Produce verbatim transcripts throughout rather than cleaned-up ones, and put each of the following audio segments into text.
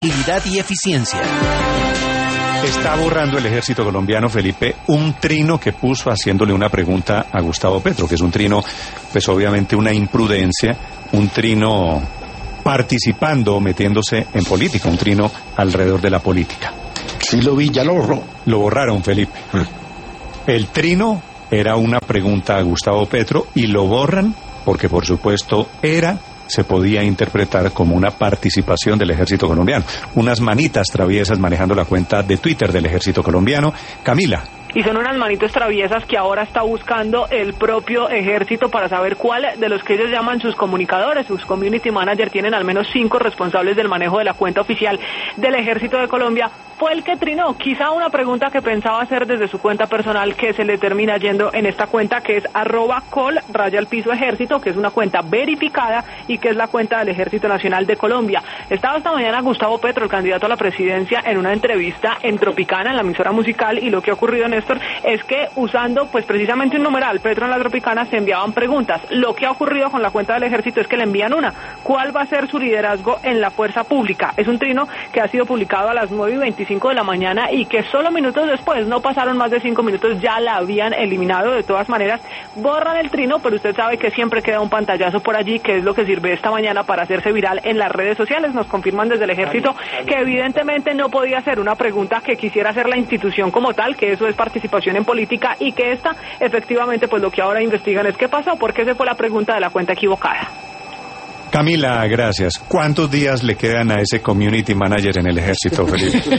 Agilidad y eficiencia. Está borrando el ejército colombiano, Felipe, un trino que puso haciéndole una pregunta a Gustavo Petro, que es un trino, pues obviamente una imprudencia, un trino participando, metiéndose en política, un trino alrededor de la política. Sí lo vi, ya lo borró. Lo borraron, Felipe. El trino era una pregunta a Gustavo Petro y lo borran porque, por supuesto, era... se podía interpretar como una participación del ejército colombiano. Unas manitas traviesas manejando la cuenta de Twitter del ejército colombiano. Camila. Y son unas manitos traviesas que ahora está buscando el propio ejército para saber cuál de los que ellos llaman sus comunicadores, sus community managers, tienen al menos cinco responsables del manejo de la cuenta oficial del ejército de Colombia, fue el que trinó. Quizá una pregunta que pensaba hacer desde su cuenta personal que se le termina yendo en esta cuenta, que es arroba col raya al piso ejército, que es una cuenta verificada y que es la cuenta del Ejército Nacional de Colombia. Estaba esta mañana Gustavo Petro, el candidato a la presidencia, en una entrevista en Tropicana, en la emisora musical, y lo que ha ocurrido, Néstor, es que usando pues precisamente un numeral, Petro en la Tropicana, se enviaban preguntas. Lo que ha ocurrido con la cuenta del ejército es que le envían una. ¿Cuál va a ser su liderazgo en la fuerza pública? Es un trino que ha sido publicado a las nueve y veinticinco de la mañana y que solo minutos después, no pasaron más de cinco minutos, ya la habían eliminado. De todas maneras, borran el trino, pero usted sabe que siempre queda un pantallazo por allí, que es lo que sirve esta mañana para hacerse viral en las redes sociales. Nos confirman desde el ejército que evidentemente no podía ser una pregunta que quisiera hacer la institución como tal, que eso es participación en política, y que esta, efectivamente, pues lo que ahora investigan es qué pasó, porque esa fue la pregunta de la cuenta equivocada. Camila, gracias. ¿Cuántos días le quedan a ese community manager en el ejército, Felipe?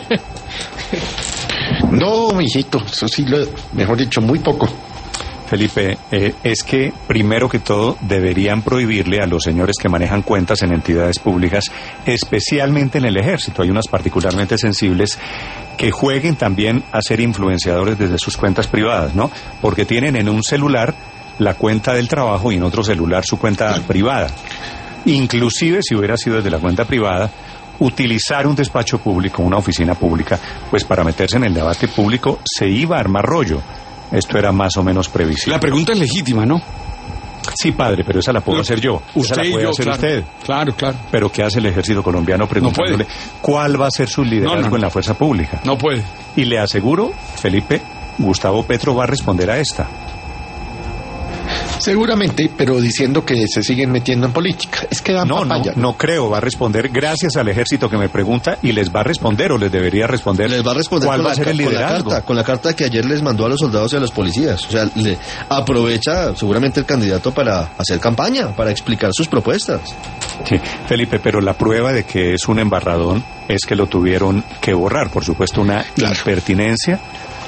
No, mijito, eso sí, lo, mejor dicho, muy poco. Felipe, eh, es que primero que todo deberían prohibirle a los señores que manejan cuentas en entidades públicas, especialmente en el ejército, hay unas particularmente sensibles, que jueguen también a ser influenciadores desde sus cuentas privadas, ¿no? Porque tienen en un celular la cuenta del trabajo y en otro celular su cuenta privada. Inclusive si hubiera sido desde la cuenta privada, utilizar un despacho público, una oficina pública, pues para meterse en el debate público se iba a armar rollo. Esto era más o menos previsible. La pregunta es legítima, ¿no? Sí, padre, pero esa la puedo pero hacer yo. Usted esa la puede y yo, hacer claro, usted. Claro, claro. Pero ¿qué hace el ejército colombiano preguntándole no cuál va a ser su liderazgo no, no. en la fuerza pública? No puede. Y le aseguro, Felipe, Gustavo Petro va a responder a esta. Seguramente, pero diciendo que se siguen metiendo en política. Es que dan no, papaya. No, no creo, va a responder gracias al ejército que me pregunta y les va a responder o les debería responder. Les va a responder cuál con va la, a ser el liderazgo. Con la, carta, con la carta que ayer les mandó a los soldados y a los policías. O sea, le aprovecha seguramente el candidato para hacer campaña, para explicar sus propuestas. Sí, Felipe, pero la prueba de que es un embarradón es que lo tuvieron que borrar. Por supuesto, una claro. impertinencia.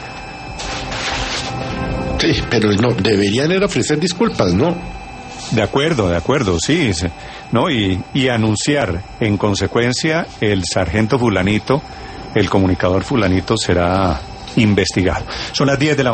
Sí, pero no, deberían era ofrecer disculpas, ¿no? De acuerdo, de acuerdo, sí, ¿no? Y, y anunciar, en consecuencia, el sargento fulanito, el comunicador fulanito será investigado. Son las diez de la